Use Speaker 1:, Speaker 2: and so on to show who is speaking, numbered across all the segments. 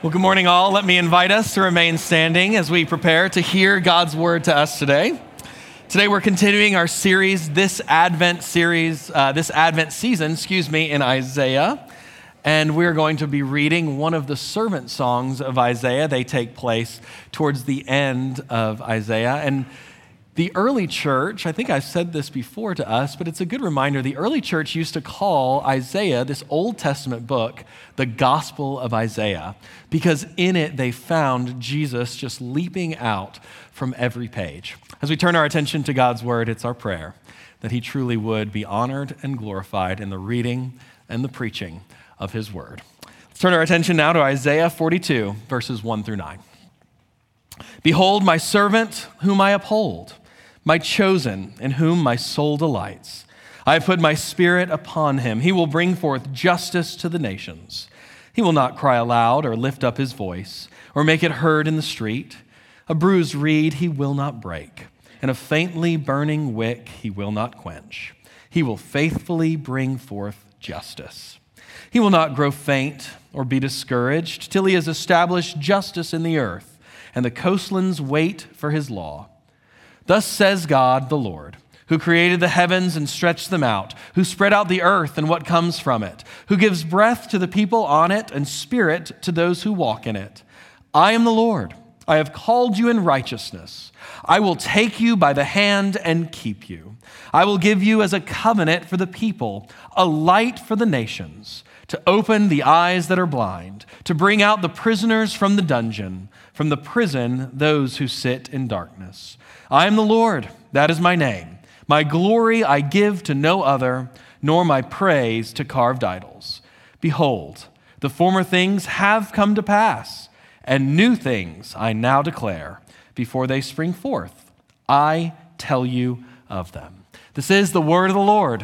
Speaker 1: Well, good morning, all. Let me invite us to remain standing as we prepare to hear God's word to us today. Today, we're continuing our series, this Advent season, in Isaiah. And we're going to be reading one of the servant songs of Isaiah. They take place towards the end of Isaiah. And the early church, I think I've said this before to us, but it's a good reminder. The early church used to call Isaiah, this Old Testament book, the Gospel of Isaiah, because in it they found Jesus just leaping out from every page. As we turn our attention to God's word, it's our prayer that he truly would be honored and glorified in the reading and the preaching of his word. Let's turn our attention now to Isaiah 42, verses 1 through 9. Behold, my servant whom I uphold, my chosen, in whom my soul delights. I have put my spirit upon him. He will bring forth justice to the nations. He will not cry aloud or lift up his voice or make it heard in the street. A bruised reed he will not break, and a faintly burning wick he will not quench. He will faithfully bring forth justice. He will not grow faint or be discouraged till he has established justice in the earth, and the coastlands wait for his law. Thus says God the Lord, who created the heavens and stretched them out, who spread out the earth and what comes from it, who gives breath to the people on it and spirit to those who walk in it. I am the Lord. I have called you in righteousness. I will take you by the hand and keep you. I will give you as a covenant for the people, a light for the nations, to open the eyes that are blind, to bring out the prisoners from the dungeon, from the prison those who sit in darkness. I am the Lord, that is my name. My glory I give to no other, nor my praise to carved idols. Behold, the former things have come to pass, and new things I now declare. Before they spring forth, I tell you of them. This is the word of the Lord.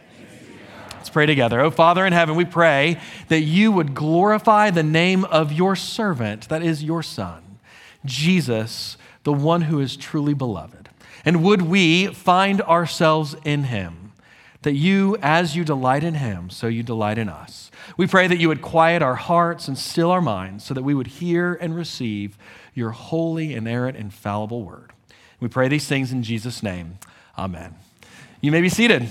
Speaker 1: Let's pray together. Oh, Father in heaven, we pray that you would glorify the name of your servant, that is your Son, Jesus, the one who is truly beloved. And would we find ourselves in him, that you, as you delight in him, so you delight in us. We pray that you would quiet our hearts and still our minds so that we would hear and receive your holy, inerrant, infallible word. We pray these things in Jesus' name. Amen. You may be seated.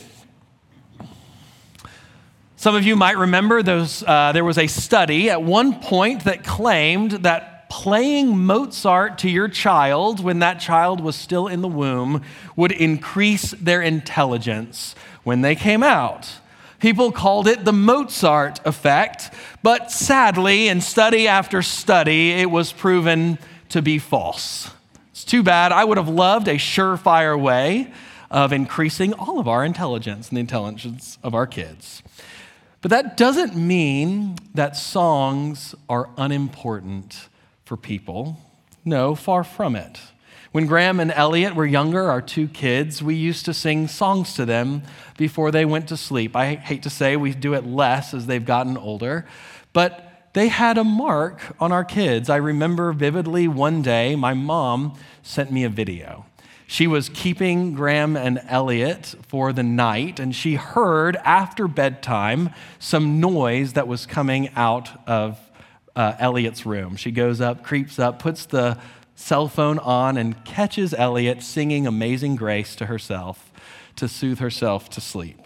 Speaker 1: Some of you might remember there was a study at one point that claimed that playing Mozart to your child when that child was still in the womb would increase their intelligence when they came out. People called it the Mozart effect, but sadly, in study after study, it was proven to be false. It's too bad. I would have loved a surefire way of increasing all of our intelligence and the intelligence of our kids. But that doesn't mean that songs are unimportant for people. No, far from it. When Graham and Elliot were younger, our two kids, we used to sing songs to them before they went to sleep. I hate to say we do it less as they've gotten older, but they had a mark on our kids. I remember vividly one day, my mom sent me a video. She was keeping Graham and Elliot for the night, and she heard after bedtime some noise that was coming out of Elliot's room. She goes up, creeps up, puts the cell phone on, and catches Elliot singing Amazing Grace to herself to soothe herself to sleep.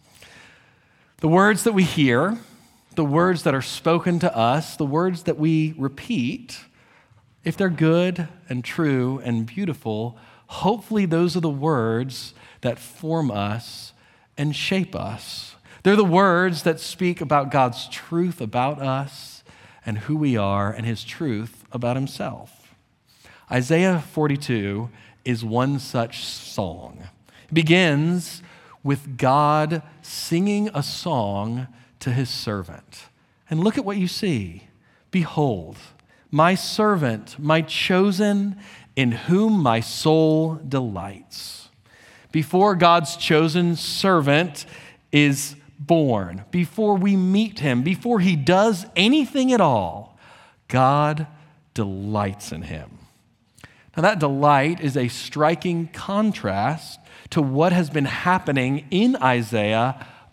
Speaker 1: The words that we hear, the words that are spoken to us, the words that we repeat, if they're good and true and beautiful, hopefully those are the words that form us and shape us. They're the words that speak about God's truth about us and who we are and his truth about himself. Isaiah 42 is one such song. It begins with God singing a song to his servant. And look at what you see. Behold, my servant, my chosen, in whom my soul delights. Before God's chosen servant is born, before we meet him, before he does anything at all, God delights in him. Now that delight is a striking contrast to what has been happening in Isaiah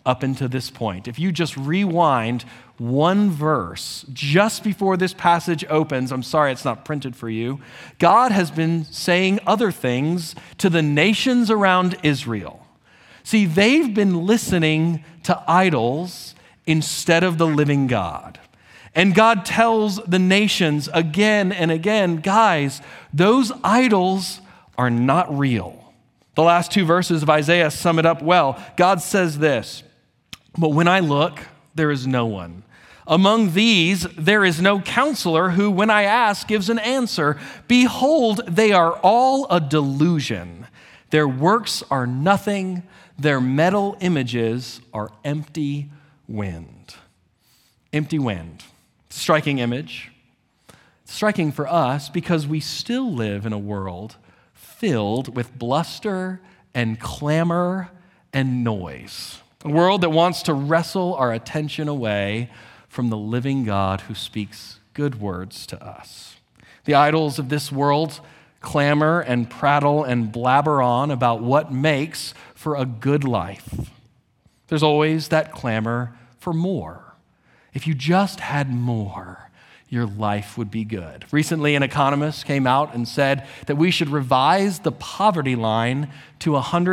Speaker 1: up until this point. If you just rewind one verse just before this passage opens, I'm sorry it's not printed for you, God has been saying other things to the nations around Israel. See, they've been listening to idols instead of the living God. And God tells the nations again and again, guys, those idols are not real. The last two verses of Isaiah sum it up well. God says this, "But when I look, there is no one. Among these, there is no counselor who, when I ask, gives an answer. Behold, they are all a delusion. Their works are nothing. Their metal images are empty wind." Empty wind. Striking image. Striking for us because we still live in a world filled with bluster and clamor and noise. A world that wants to wrestle our attention away from the living God who speaks good words to us. The idols of this world clamor and prattle and blabber on about what makes for a good life. There's always that clamor for more. If you just had more, your life would be good. Recently, an economist came out and said that we should revise the poverty line to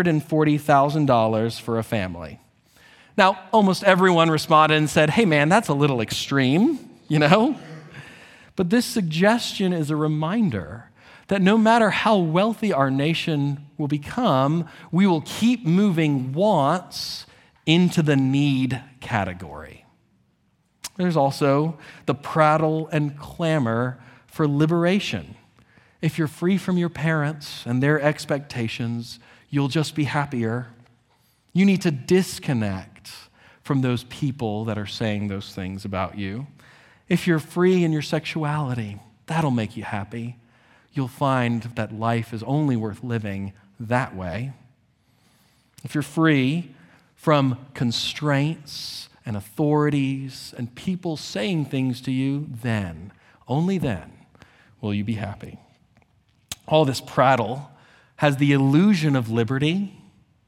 Speaker 1: $140,000 for a family. Now, almost everyone responded and said, "Hey man, that's a little extreme, you know?" But this suggestion is a reminder that no matter how wealthy our nation will become, we will keep moving wants into the need category. There's also the prattle and clamor for liberation. If you're free from your parents and their expectations, you'll just be happier. You need to disconnect from those people that are saying those things about you. If you're free in your sexuality, that'll make you happy. You'll find that life is only worth living that way. If you're free from constraints and authorities and people saying things to you, then, only then, will you be happy. All this prattle has the illusion of liberty,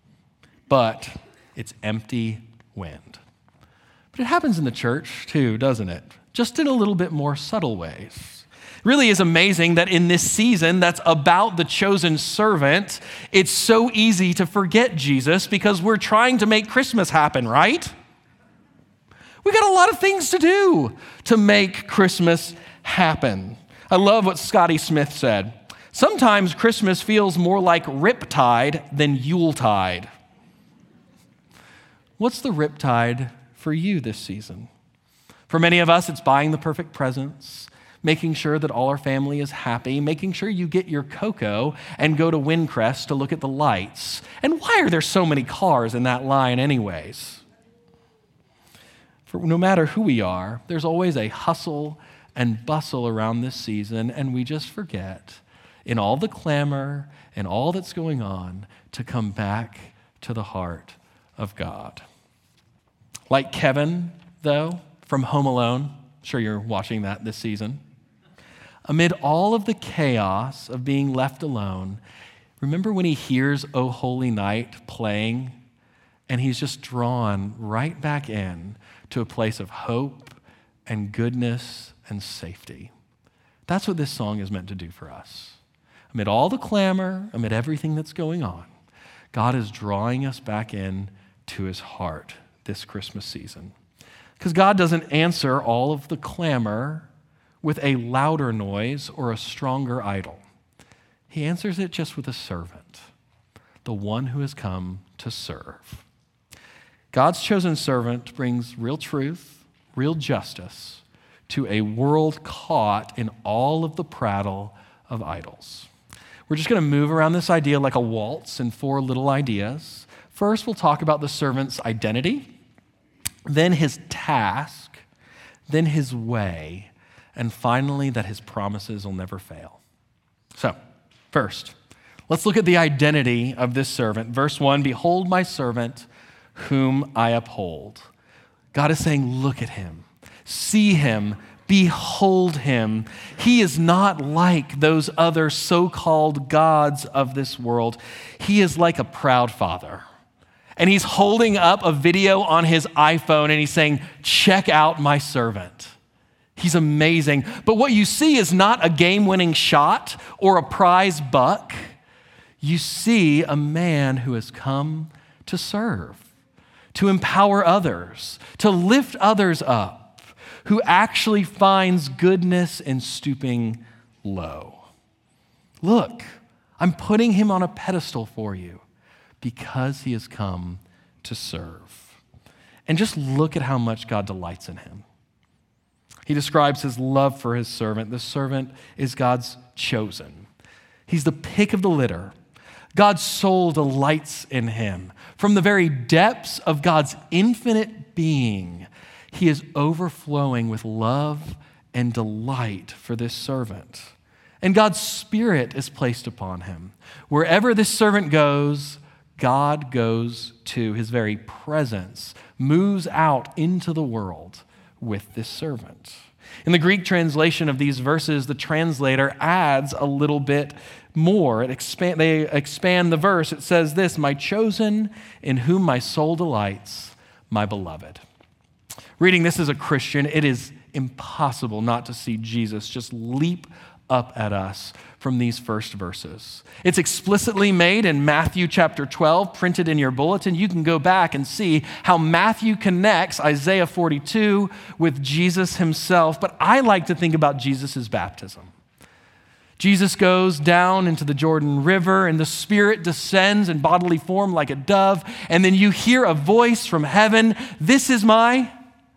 Speaker 1: but it's empty wind. But it happens in the church too, doesn't it? Just in a little bit more subtle ways. It really is amazing that in this season that's about the chosen servant, it's so easy to forget Jesus because we're trying to make Christmas happen, right? We got a lot of things to do to make Christmas happen. I love what Scotty Smith said. Sometimes Christmas feels more like Riptide than Yuletide. What's the Riptide for you this season? For many of us, it's buying the perfect presents, making sure that all our family is happy, making sure you get your cocoa and go to Windcrest to look at the lights. And why are there so many cars in that line anyways? For no matter who we are, there's always a hustle and bustle around this season, and we just forget, in all the clamor and all that's going on, to come back to the heart of God. Like Kevin, though, from Home Alone, I'm sure you're watching that this season. Amid all of the chaos of being left alone, remember when he hears "O Holy Night" playing, and he's just drawn right back in to a place of hope and goodness and safety. That's what this song is meant to do for us. Amid all the clamor, amid everything that's going on, God is drawing us back in to his heart this Christmas season. Because God doesn't answer all of the clamor with a louder noise or a stronger idol. He answers it just with a servant, the one who has come to serve. God's chosen servant brings real truth, real justice to a world caught in all of the prattle of idols. We're just going to move around this idea like a waltz in 4 little ideas. First, we'll talk about the servant's identity, then his task, then his way, and finally that his promises will never fail. So, first, let's look at the identity of this servant. Verse 1, "Behold my servant, whom I uphold." God is saying, look at him, see him, behold him. He is not like those other so-called gods of this world. He is like a proud father. And he's holding up a video on his iPhone and he's saying, check out my servant. He's amazing. But what you see is not a game-winning shot or a prize buck. You see a man who has come to serve, to empower others, to lift others up, who actually finds goodness in stooping low. Look, I'm putting him on a pedestal for you because he has come to serve. And just look at how much God delights in him. He describes his love for his servant. The servant is God's chosen. He's the pick of the litter. God's soul delights in him. From the very depths of God's infinite being, he is overflowing with love and delight for this servant. And God's Spirit is placed upon him. Wherever this servant goes, God goes too. His very presence moves out into the world with this servant. In the Greek translation of these verses, the translator adds a little bit more. They expand the verse. It says this, my chosen, in whom my soul delights, my beloved. Reading this as a Christian, it is impossible not to see Jesus just leap up at us from these first verses. It's explicitly made in Matthew chapter 12, printed in your bulletin. You can go back and see how Matthew connects Isaiah 42 with Jesus himself, but I like to think about Jesus' baptism. Jesus goes down into the Jordan River and the Spirit descends in bodily form like a dove, and then you hear a voice from heaven, this is my...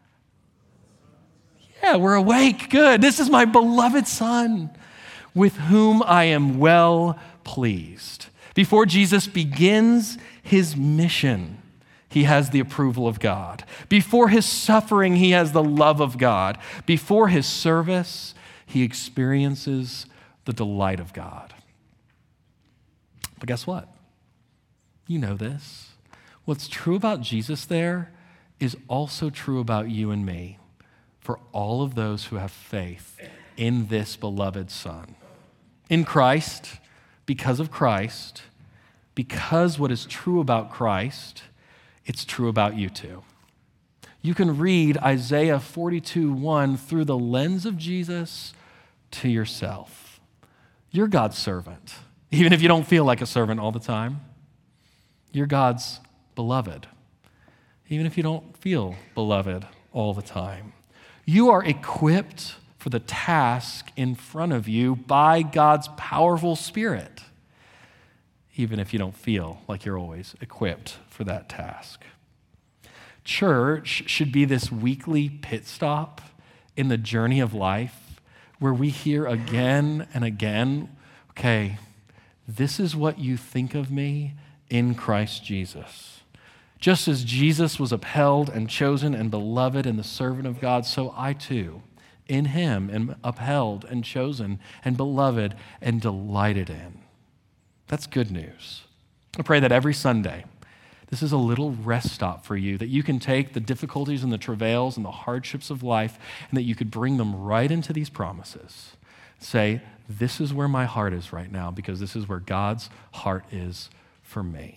Speaker 1: Yeah, we're awake. Good. This is my beloved Son, with whom I am well pleased. Before Jesus begins his mission, he has the approval of God. Before his suffering, he has the love of God. Before his service, he experiences the delight of God. But guess what? You know this. What's true about Jesus there is also true about you and me. For all of those who have faith in this beloved Son. In Christ, because of Christ, because what is true about Christ, it's true about you too. You can read Isaiah 42:1 through the lens of Jesus to yourself. You're God's servant, even if you don't feel like a servant all the time. You're God's beloved, even if you don't feel beloved all the time. You are equipped for the task in front of you by God's powerful Spirit, even if you don't feel like you're always equipped for that task. Church should be this weekly pit stop in the journey of life where we hear again and again, okay, this is what you think of me in Christ Jesus. Just as Jesus was upheld and chosen and beloved and the servant of God, so I too, in him, am upheld and chosen and beloved and delighted in. That's good news. I pray that every Sunday, this is a little rest stop for you, that you can take the difficulties and the travails and the hardships of life and that you could bring them right into these promises. Say, this is where my heart is right now because this is where God's heart is for me.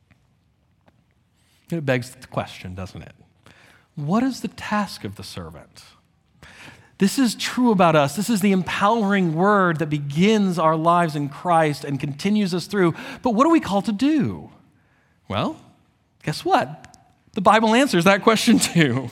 Speaker 1: It begs the question, doesn't it? What is the task of the servant? This is true about us. This is the empowering word that begins our lives in Christ and continues us through. But what are we called to do? Well, guess what? The Bible answers that question too.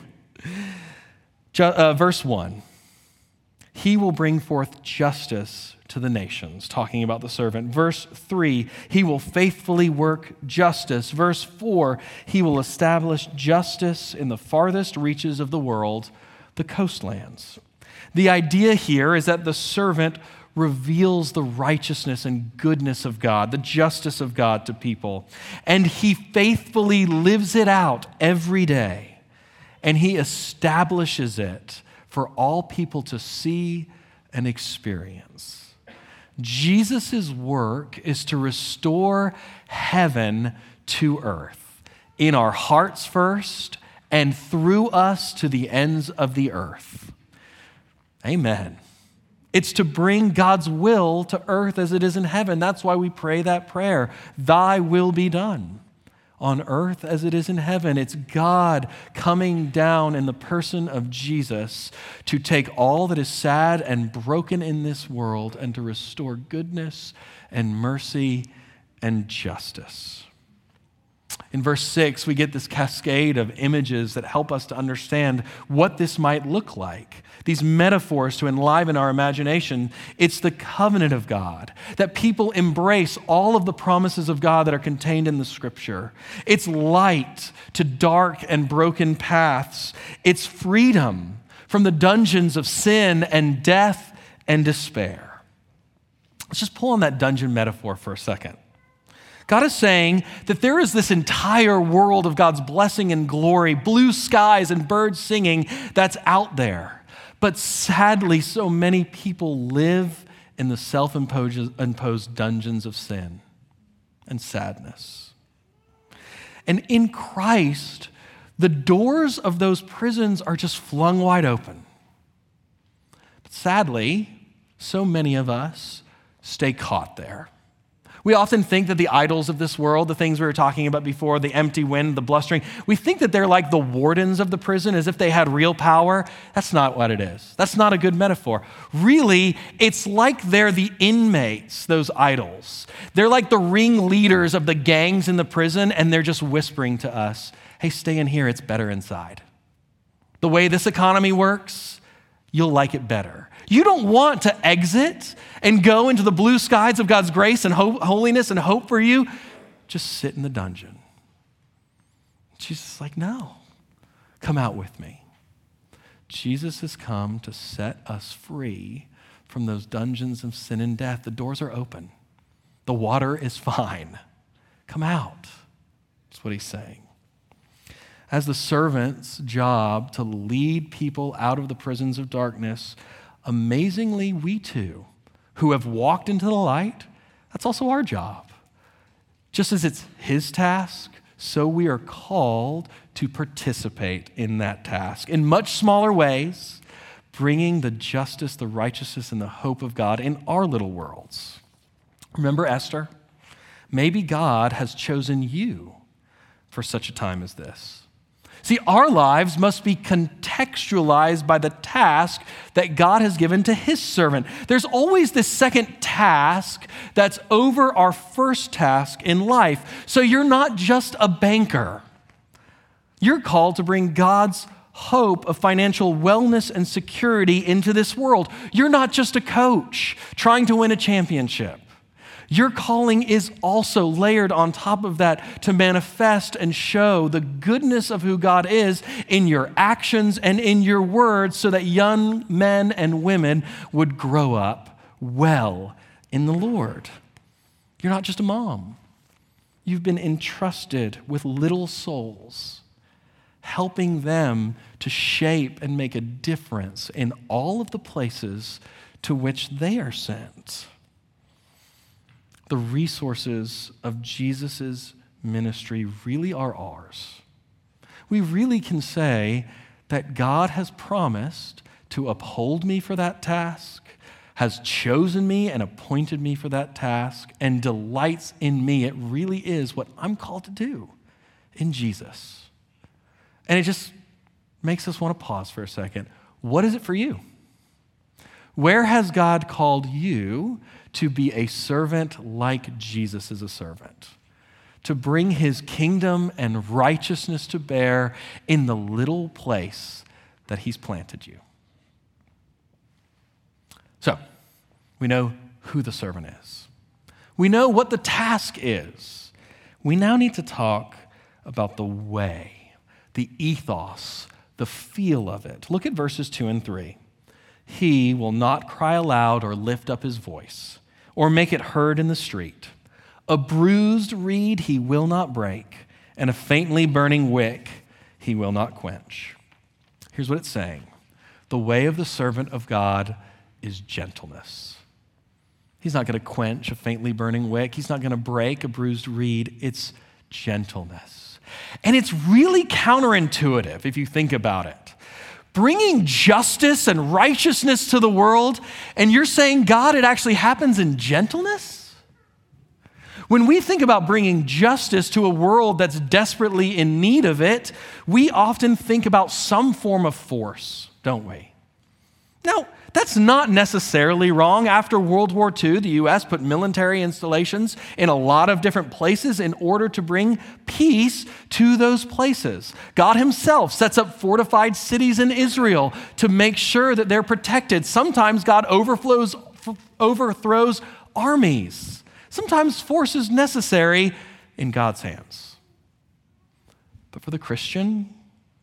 Speaker 1: Verse 1, he will bring forth justice to the nations, talking about the servant. Verse 3, he will faithfully work justice. Verse 4, he will establish justice in the farthest reaches of the world, the coastlands. The idea here is that the servant reveals the righteousness and goodness of God, the justice of God to people, and he faithfully lives it out every day, and he establishes it for all people to see and experience. Jesus' work is to restore heaven to earth, in our hearts first, and through us to the ends of the earth. Amen. It's to bring God's will to earth as it is in heaven. That's why we pray that prayer, thy will be done on earth as it is in heaven. It's God coming down in the person of Jesus to take all that is sad and broken in this world and to restore goodness and mercy and justice. In verse 6, we get this cascade of images that help us to understand what this might look like. These metaphors to enliven our imagination. It's the covenant of God, that people embrace all of the promises of God that are contained in the Scripture. It's light to dark and broken paths. It's freedom from the dungeons of sin and death and despair. Let's just pull on that dungeon metaphor for a second. God is saying that there is this entire world of God's blessing and glory, blue skies and birds singing that's out there. But sadly, so many people live in the self-imposed dungeons of sin and sadness. And in Christ, the doors of those prisons are just flung wide open. But sadly, so many of us stay caught there. We often think that the idols of this world, the things we were talking about before, the empty wind, the blustering, we think that they're like the wardens of the prison as if they had real power. That's not what it is. That's not a good metaphor. Really, it's like they're the inmates, those idols. They're like the ringleaders of the gangs in the prison, and they're just whispering to us, hey, stay in here, it's better inside. The way this economy works, you'll like it better. You don't want to exit and go into the blue skies of God's grace and holiness and hope for you. Just sit in the dungeon. Jesus is like, no, come out with me. Jesus has come to set us free from those dungeons of sin and death. The doors are open. The water is fine. Come out. That's what he's saying. As the servant's job to lead people out of the prisons of darkness, amazingly, we too, who have walked into the light, that's also our job. Just as it's his task, so we are called to participate in that task in much smaller ways, bringing the justice, the righteousness, and the hope of God in our little worlds. Remember Esther? Maybe God has chosen you for such a time as this. See, our lives must be contextualized by the task that God has given to his servant. There's always this second task that's over our first task in life. So you're not just a banker. You're called to bring God's hope of financial wellness and security into this world. You're not just a coach trying to win a championship. Your calling is also layered on top of that to manifest and show the goodness of who God is in your actions and in your words so that young men and women would grow up well in the Lord. You're not just a mom. You've been entrusted with little souls, helping them to shape and make a difference in all of the places to which they are sent. The resources of Jesus' ministry really are ours. We really can say that God has promised to uphold me for that task, has chosen me and appointed me for that task, and delights in me. It really is what I'm called to do in Jesus. And it just makes us want to pause for a second. What is it for you? Where has God called you to be a servant like Jesus is a servant? To bring his kingdom and righteousness to bear in the little place that he's planted you. So, we know who the servant is. We know what the task is. We now need to talk about the way, the ethos, the feel of it. Look at verses 2 and 3. He will not cry aloud or lift up his voice or make it heard in the street. A bruised reed he will not break, and a faintly burning wick he will not quench. Here's what it's saying. The way of the servant of God is gentleness. He's not going to quench a faintly burning wick. He's not going to break a bruised reed. It's gentleness. And it's really counterintuitive if you think about it. Bringing justice and righteousness to the world, and you're saying, God, it actually happens in gentleness? When we think about bringing justice to a world that's desperately in need of it, we often think about some form of force, don't we? Now, that's not necessarily wrong. After World War II, the U.S. put military installations in a lot of different places in order to bring peace to those places. God himself sets up fortified cities in Israel to make sure that they're protected. Sometimes God overthrows armies. Sometimes force is necessary in God's hands. But for the Christian,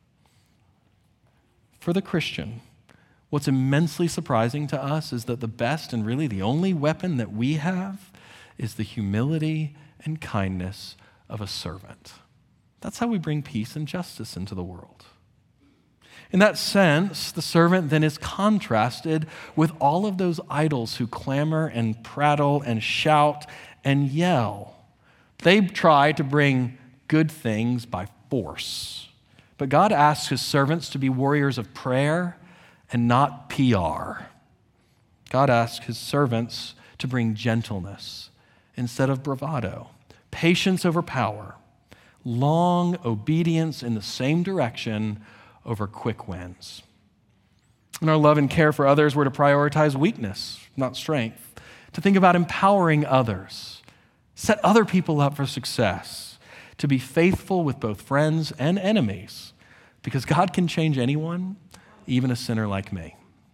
Speaker 1: what's immensely surprising to us is that the best and really the only weapon that we have is the humility and kindness of a servant. That's how we bring peace and justice into the world. In that sense, the servant then is contrasted with all of those idols who clamor and prattle and shout and yell. They try to bring good things by force. But God asks his servants to be warriors of prayer and not PR. God asks his servants to bring gentleness instead of bravado, patience over power, long obedience in the same direction over quick wins. In our love and care for others, we're to prioritize weakness, not strength, to think about empowering others, set other people up for success, to be faithful with both friends and enemies, because God can change anyone, even a sinner like me.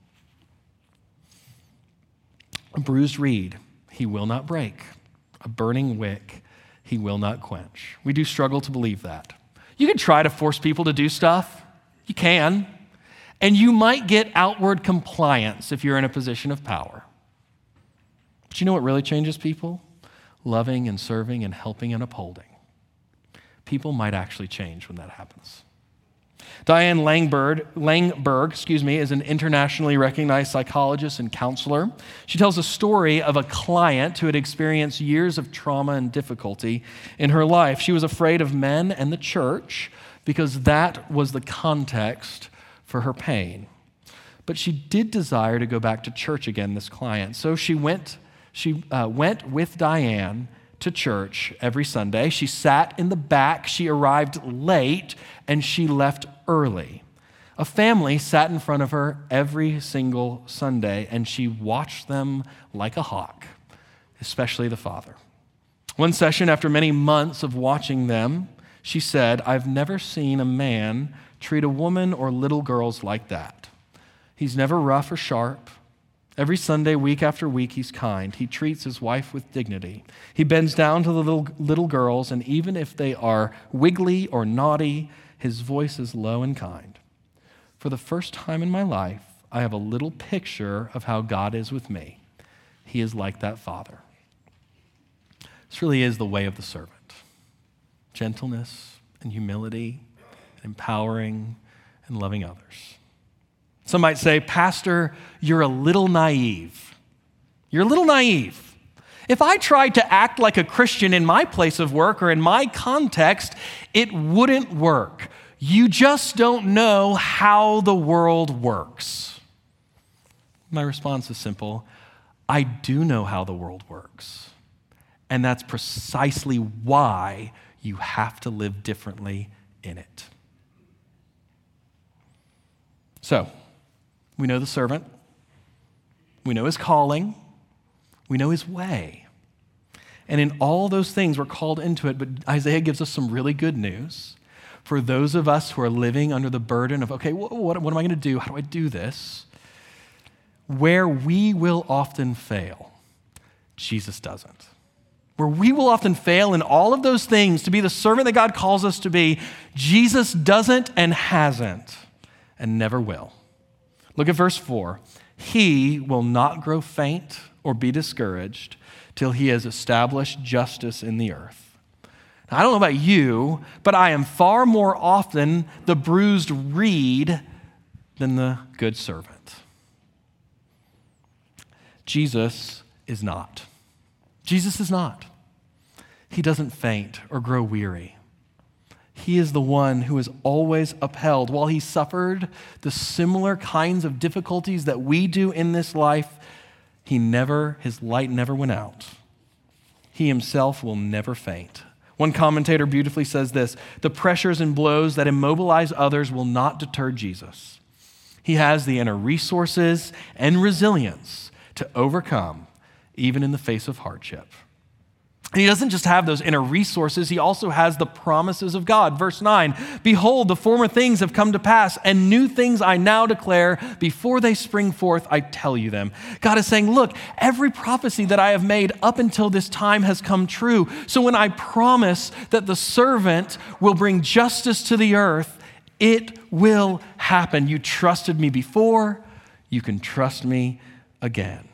Speaker 1: A bruised reed he will not break. A burning wick he will not quench. We do struggle to believe that. You can try to force people to do stuff. You can. And you might get outward compliance if you're in a position of power. But you know what really changes people? Loving and serving and helping and upholding. People might actually change when that happens. Diane Langberg, is an internationally recognized psychologist and counselor. She tells a story of a client who had experienced years of trauma and difficulty in her life. She was afraid of men and the church because that was the context for her pain. But she did desire to go back to church again, this client. So she went with Diane to church every Sunday. She sat in the back, she arrived late, and she left early. A family sat in front of her every single Sunday, and she watched them like a hawk, especially the father. One session, after many months of watching them, she said, "I've never seen a man treat a woman or little girls like that. He's never rough or sharp. Every Sunday, week after week, he's kind. He treats his wife with dignity. He bends down to the little girls, and even if they are wiggly or naughty, his voice is low and kind. For the first time in my life, I have a little picture of how God is with me. He is like that father." This really is the way of the servant. Gentleness and humility, and empowering and loving others. Some might say, "Pastor, you're a little naive. You're a little naive. If I tried to act like a Christian in my place of work or in my context, it wouldn't work. You just don't know how the world works." My response is simple. I do know how the world works. And that's precisely why you have to live differently in it. So, we know the servant. We know his calling. We know his way. And in all those things, we're called into it. But Isaiah gives us some really good news for those of us who are living under the burden of, okay, what am I going to do? How do I do this? Where we will often fail, Jesus doesn't. Where we will often fail in all of those things to be the servant that God calls us to be, Jesus doesn't and hasn't and never will. Look at verse 4. He will not grow faint or be discouraged till he has established justice in the earth. Now, I don't know about you, but I am far more often the bruised reed than the good servant. Jesus is not. Jesus is not. He doesn't faint or grow weary. He is the one who is always upheld. While he suffered the similar kinds of difficulties that we do in this life, his light never went out. he himself will never faint. One commentator beautifully says this: the pressures and blows that immobilize others will not deter Jesus. He has the inner resources and resilience to overcome even in the face of hardship. And he doesn't just have those inner resources, he also has the promises of God. Verse 9, behold, the former things have come to pass, and new things I now declare. Before they spring forth, I tell you them. God is saying, look, every prophecy that I have made up until this time has come true. So when I promise that the servant will bring justice to the earth, it will happen. You trusted me before, you can trust me again.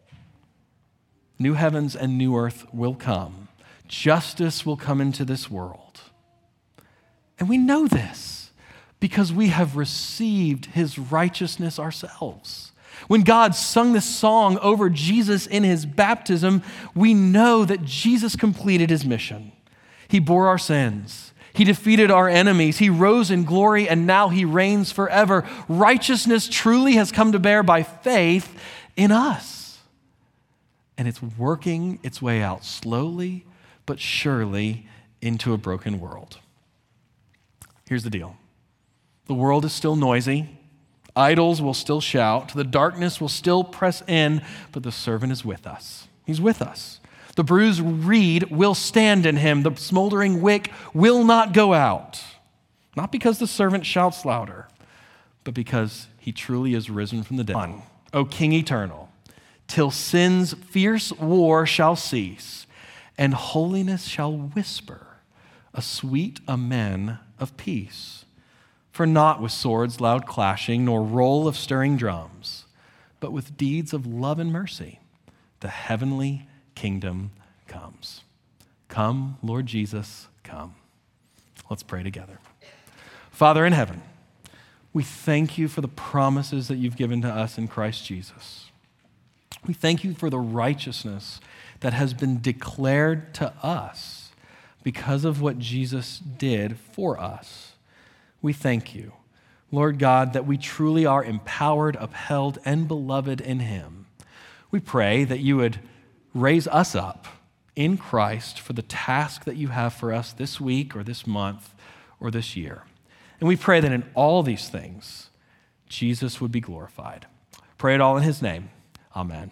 Speaker 1: New heavens and new earth will come. Justice will come into this world. And we know this because we have received his righteousness ourselves. When God sung this song over Jesus in his baptism, we know that Jesus completed his mission. He bore our sins. He defeated our enemies. He rose in glory, and now he reigns forever. Righteousness truly has come to bear by faith in us. And it's working its way out slowly but surely into a broken world. Here's the deal. The world is still noisy. Idols will still shout. The darkness will still press in, but the servant is with us. He's with us. The bruised reed will stand in him. The smoldering wick will not go out. Not because the servant shouts louder, but because he truly is risen from the dead. O King eternal, till sin's fierce war shall cease, and holiness shall whisper a sweet amen of peace. For not with swords loud clashing, nor roll of stirring drums, but with deeds of love and mercy, the heavenly kingdom comes. Come, Lord Jesus, come. Let's pray together. Father in heaven, we thank you for the promises that you've given to us in Christ Jesus. We thank you for the righteousness that has been declared to us because of what Jesus did for us. We thank you, Lord God, that we truly are empowered, upheld, and beloved in him. We pray that you would raise us up in Christ for the task that you have for us this week or this month or this year. And we pray that in all these things, Jesus would be glorified. Pray it all in his name. Amen.